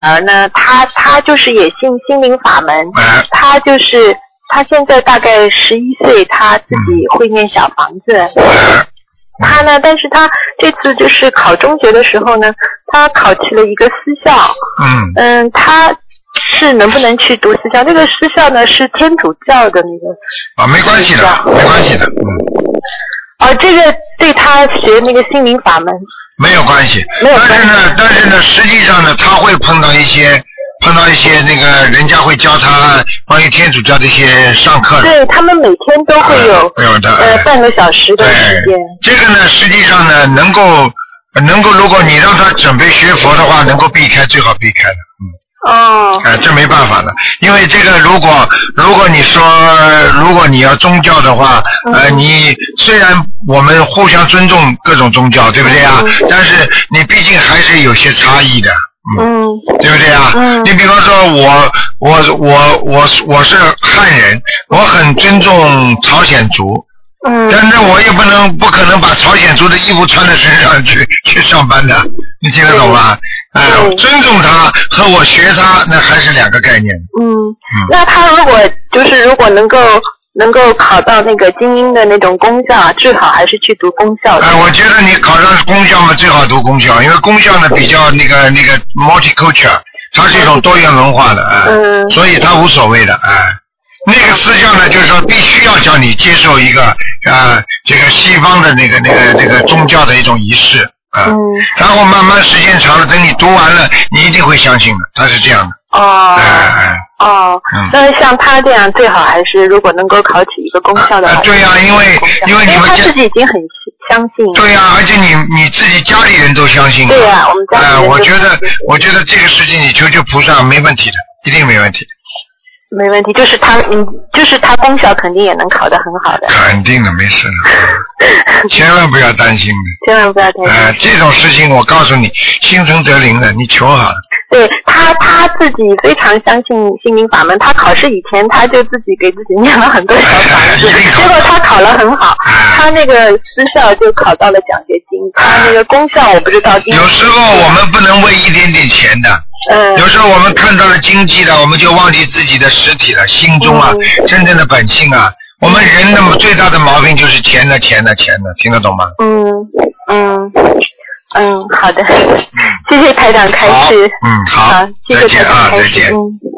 呢，他就是也信心灵法门，他现在大概11岁，他自己会念小房子。他呢，但是他这次就是考中学的时候呢，他考去了一个私校。他是能不能去读私校？这个私校呢是天主教的那个。 没关系的，没关系的。 这个对他学那个心灵法门没有关系。没有关系。但是呢，实际上呢，他会碰到一些那个人家会教他关于天主教的一些上课的。对， 他们每天都会有半个小时的时间。 这个呢，实际上呢，能够，如果你让他准备学佛的话，能够避开最好避开的。这没办法的，因为这个如果你说如果你要宗教的话，你虽然我们互相尊重各种宗教，对不对啊？但是你毕竟还是有些差异的。对不对啊？你比方说我是汉人，我很尊重朝鲜族。但是我也不可能把朝鲜族的衣服穿在身上去上班的，你听得懂吗？尊重他和我学他，那还是两个概念。 那他如果能够考到那个精英的那种公校，最好还是去读公校的。 我觉得你考上公校嘛，最好读公校，因为公校呢比较那个 multicultural， 它是一种多元文化的，所以它无所谓的。那个私校呢，就是说必须要叫你接受一个这个西方的那个宗教的一种仪式。然后慢慢时间长了，等你读完了，你一定会相信的，它是这样的。 那像他这样，最好还是如果能够考起一个公校的话。 对呀，因为你们他自己已经很相信。 对呀，而且你自己家里人都相信。 对呀，我们家里人我觉得这个事情你求求菩萨没问题的，一定没问题的。 没问题，就是他公校肯定也能考得很好的。 肯定的，没事的，千万不要担心的。 千万不要担心。 这种事情我告诉你，心诚则灵的，你求好了。 对他自己非常相信心灵法门，他考试以前他就自己给自己念了很多小房子，结果他考了很好，他那个私校就考到了奖学金，他那个公校我不知道。 有时候我们不能为一点点钱的。有时候我们看到了经济了，我们就忘记自己的实体了，心中真正的本性啊。我们人那么最大的毛病就是钱的，听得懂吗？ 好的，谢谢台长开示。 好， 谢谢台长开示。 再见。